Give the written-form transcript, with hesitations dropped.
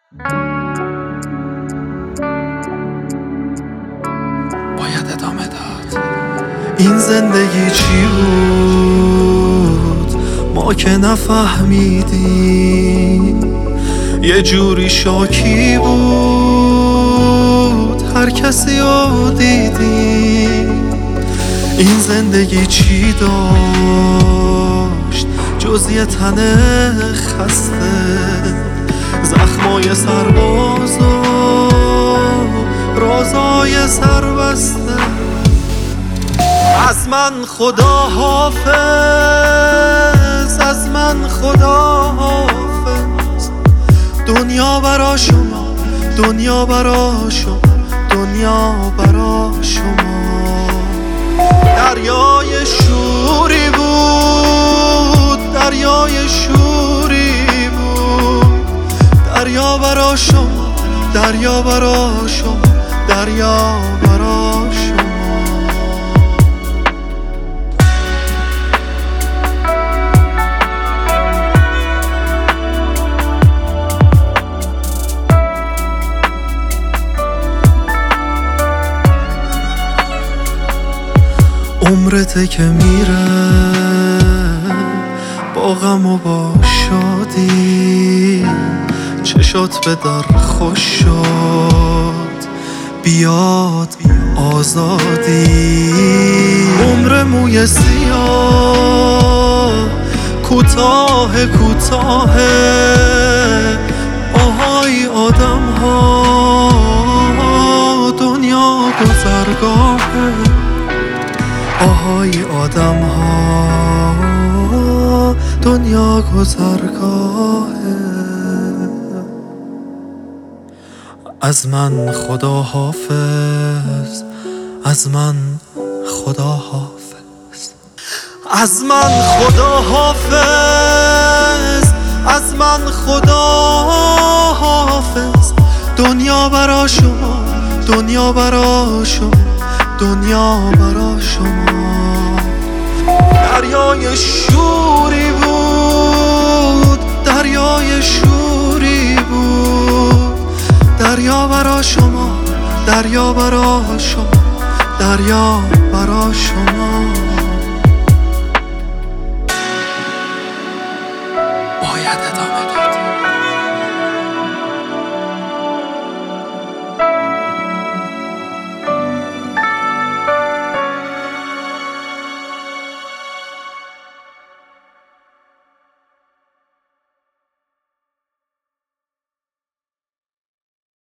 باید ادامه داد. این زندگی چی بود ما که نفهمیدیم، یه جوری شاکی بود هر کسی رو دیدیم. این زندگی چی داشت جز یه تن خسته، زخمای سرباز و رازای سربسته. از من خدا حافظ، از من خدا حافظ. دنیا برا شما، دنیا برا شما، دنیا برا شما. دریای شوری بود، دریای شوری بود. دریا برا شما، دریا برا شما، دریا برا شما. عمرته که میره با غم و با شادی، چشات به در خوش شد بیاد آزادی. عمر موی سیاه کوتاه کوتاه، آهای آدم ها دنیا گذرگاهه. آهای آدم ها دنیا گذرگاهه. از من خدا حافظ، از من خدا حافظ. از من خدا حافظ، از من خدا حافظ. دنیا برا شما، دنیا برا شما، دنیا برا شما. دریای شوری بود، دریای شوری بود. دریا برا شما، دریا برا شما، دریا برا شما.